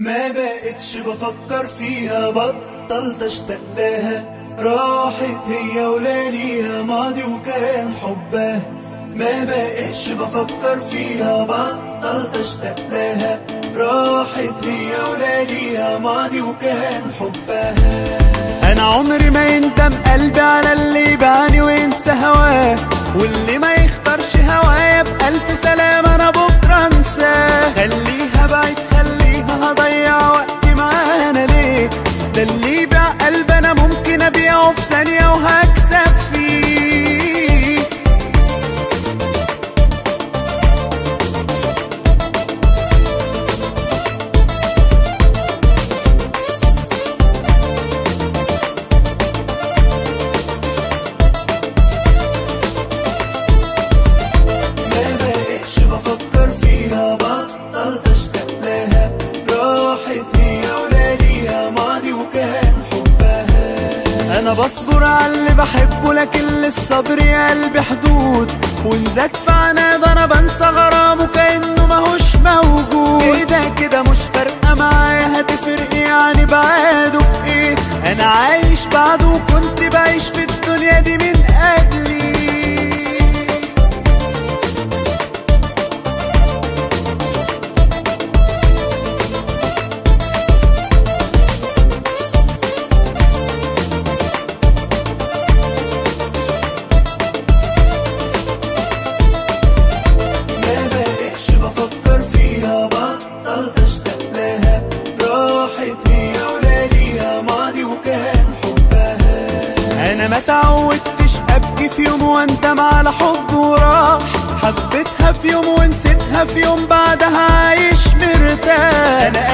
ما بقتش بفكر فيها، بطلت اشتاق لها، راحت هي ولياليها ماضي وكان حبها. ما بقتش بفكر فيها، بطلت اشتاق لها، راحت هي ولياليها ماضي وكان حبها. انا عمري ما يندم قلبي على اللي باعني وينسى هواه، واللي ما يختارش هوايا بألف سلام انا بكره انساه. خليها بعيد خليها، هضيع وقتي معاها انا ليه؟ ده اللي يبيع قلبي انا ممكن ابيعه في ثانيه وهكسب فيه. ما بقتش بفكر فيها، بطلت اشتاق لها، راحت هي ولياليها ماضي وكان حبها. انا بصبر على اللي بحبه لكن للصبر يا قلبي حدود، وان زاد في عناد انا بنسى غرامه كأنه ماهوش موجود. كده كده مش فارقه معايا، هتفرق يعني بعاده في ايه؟ انا عايش بعده وكنت بعيش في الدنيا دي من قبلي. انا ما تعودتش ابكي في يوم واندم على حب وراح، حبيتها في يوم ونسيتها في يوم بعدها عايش مرتاح. انا